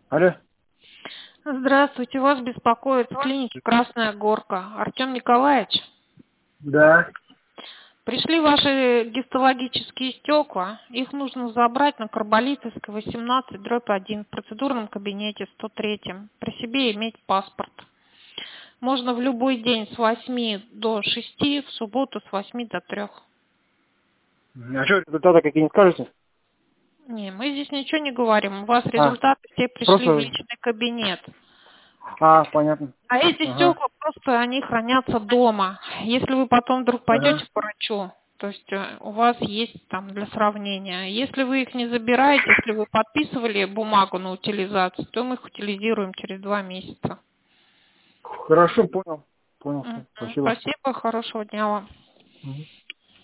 Алло. Здравствуйте, вас беспокоит с клиники Красная Горка. Артем Николаевич, Да. пришли ваши гистологические стекла. Их нужно забрать на Карболитовской 18/1 в процедурном кабинете 103. При себе иметь паспорт. Можно в любой день с 8 до 6, в субботу с 8 до 3. А что, результаты какие не скажете? Не, мы здесь ничего не говорим. У вас А, результаты все пришли в просто... личный кабинет. Понятно. А эти Ага. стекла просто они хранятся дома. Если вы потом вдруг пойдете Ага. к врачу, то есть у вас есть там для сравнения. Если вы их не забираете, если вы подписывали бумагу на утилизацию, то мы их утилизируем через 2 месяца. Хорошо, понял. Понял. Мгм. Спасибо. Спасибо, хорошего дня вам. Мгм.